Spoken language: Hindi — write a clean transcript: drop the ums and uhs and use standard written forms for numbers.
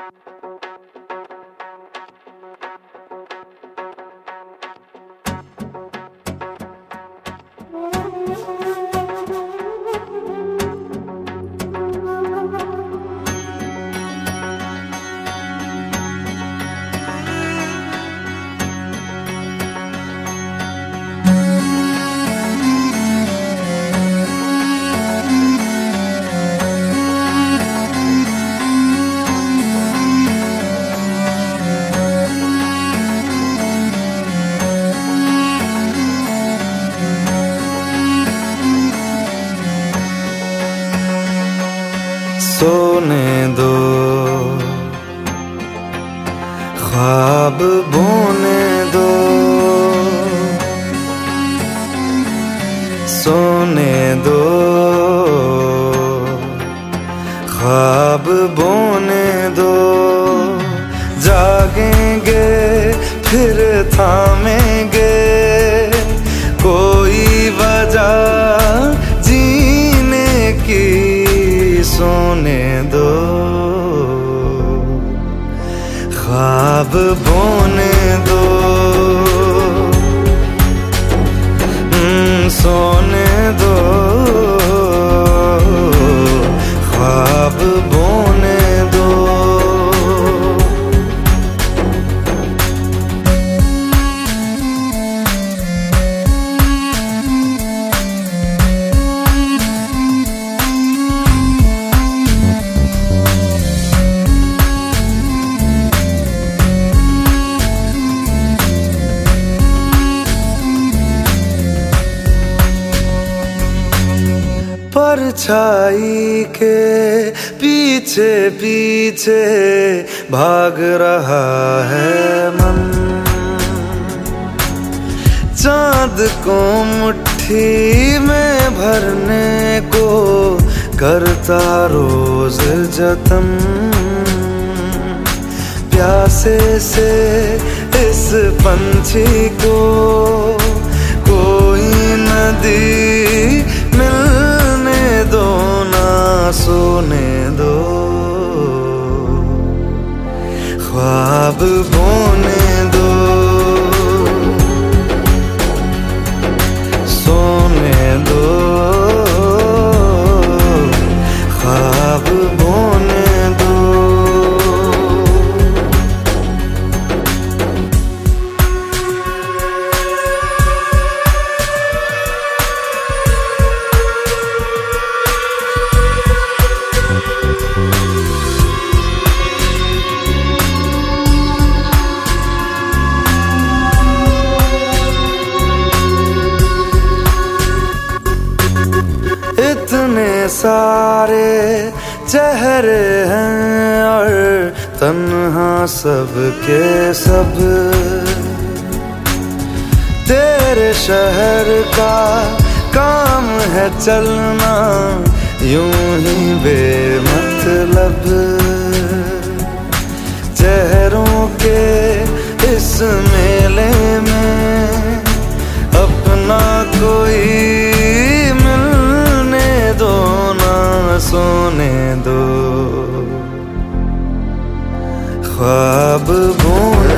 सोने दो, ख्वाब बोने दो, सोने दो, ख्वाब बोने दो। जागेंगे फिर थामेंगे, कोई वजह जीने की, सोने दो, ख्वाब बोने दो, सोने दो, ख्वाब बोने दो। परछाई के पीछे पीछे भाग रहा है मन, चाँद को मुट्ठी में भरने को करता रोज जतन। प्यासे से इस पंछी को कोई नदी मिलने दो ना, सोने दो, ख्वाब बोने दो, सोने दो, ख्वाब बोने दो। इतने सारे चेहरे हैं और तन्हा सब के सब, तेरे शहर का काम है चलना यूं ही बेमतलब। चेहरों के इस मेले में अपना कोई दो ना, सोने दो, ख्वाब बोने